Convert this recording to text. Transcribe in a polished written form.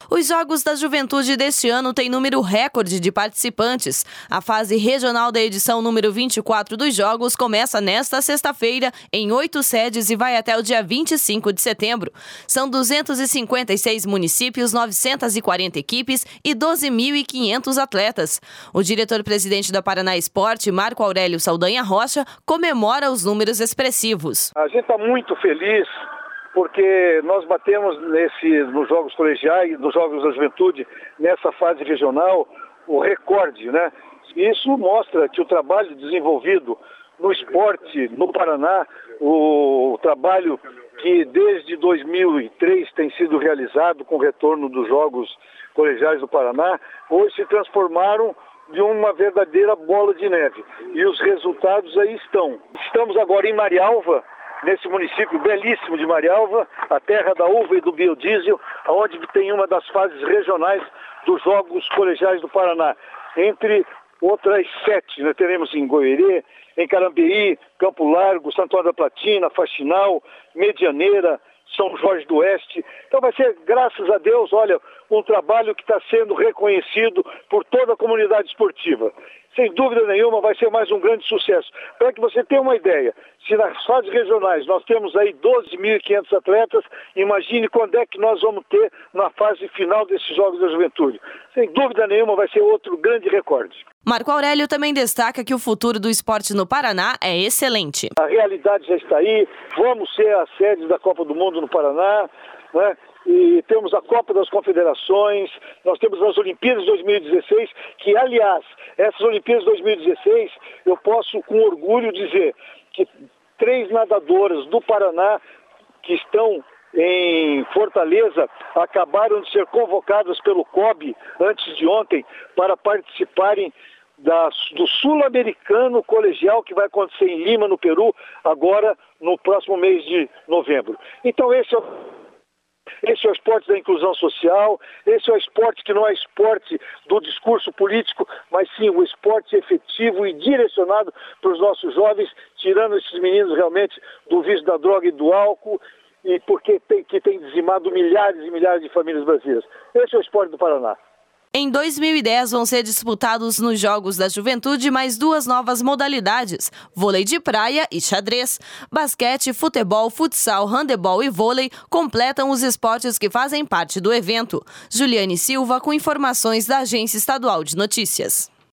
Os Jogos da Juventude deste ano têm número recorde de participantes. A fase regional da edição número 24 dos Jogos começa nesta sexta-feira em 8 sedes e vai até o dia 25 de setembro. São 256 municípios, 940 equipes e 12.500 atletas. O diretor-presidente da Paraná Esporte, Marco Aurélio Saldanha Rocha, comemora os números expressivos. A gente está muito feliz porque nós batemos nos Jogos Colegiais, nos Jogos da Juventude, nessa fase regional, o recorde, né? Isso mostra que o trabalho desenvolvido no esporte no Paraná, o trabalho que desde 2003 tem sido realizado com o retorno dos Jogos Colegiais do Paraná, hoje se transformaram de uma verdadeira bola de neve. E os resultados aí estão. Estamos agora em Marialva, nesse município belíssimo de Marialva, a terra da uva e do biodiesel, onde tem uma das fases regionais dos Jogos Colegiais do Paraná. Entre outras 7, né? Teremos em Goierê, em Carambeí, Campo Largo, Santo Antônio da Platina, Faxinal, Medianeira, São Jorge do Oeste. Então vai ser, graças a Deus, olha, um trabalho que está sendo reconhecido por toda a comunidade esportiva. Sem dúvida nenhuma vai ser mais um grande sucesso. Para que você tenha uma ideia, se nas fases regionais nós temos aí 12.500 atletas, imagine quando é que nós vamos ter na fase final desses Jogos da Juventude. Sem dúvida nenhuma vai ser outro grande recorde. Marco Aurélio também destaca que o futuro do esporte no Paraná é excelente. A realidade já está aí, vamos ser a sede da Copa do Mundo no Paraná, né? E temos a Copa das Confederações, nós temos as Olimpíadas de 2016, que, aliás, essas Olimpíadas de 2016, eu posso com orgulho dizer que 3 nadadoras do Paraná que estão em Fortaleza acabaram de ser convocadas pelo COB antes de ontem para participarem do Sul-Americano Colegial que vai acontecer em Lima, no Peru, agora no próximo mês de novembro. Então esse é o esporte da inclusão social, esse é o esporte que não é esporte do discurso político, mas sim o esporte efetivo e direcionado para os nossos jovens, tirando esses meninos realmente do vício da droga e do álcool, e porque tem dizimado milhares e milhares de famílias brasileiras. Esse é o esporte do Paraná. Em 2010 vão ser disputados nos Jogos da Juventude mais 2 novas modalidades, vôlei de praia e xadrez. Basquete, futebol, futsal, handebol e vôlei completam os esportes que fazem parte do evento. Juliane Silva com informações da Agência Estadual de Notícias.